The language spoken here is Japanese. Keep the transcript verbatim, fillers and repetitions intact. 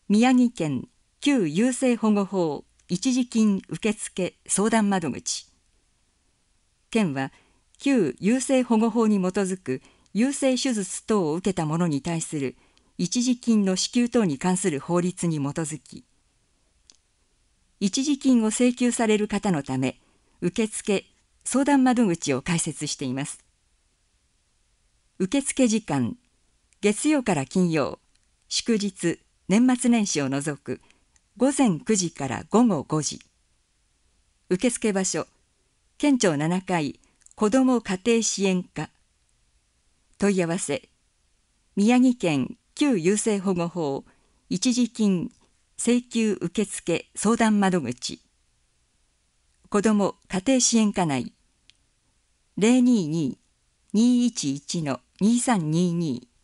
宮城県旧優生保護法一時金受付相談窓口。県は旧優生保護法に基づく優生手術等を受けた者に対する一時金の支給等に関する法律に基づき、一時金を請求される方のため、受付相談窓口を開設しています。受付時間、月曜から金曜、祝日、年末年始を除く午前くじから午後ごじ。受付場所、県庁ななかい子ども家庭支援課。問い合わせ、宮城県旧優生保護法一時金請求受付相談窓口。子ども家庭支援課内 ゼロにーにー にーいちいち にーさんにーにー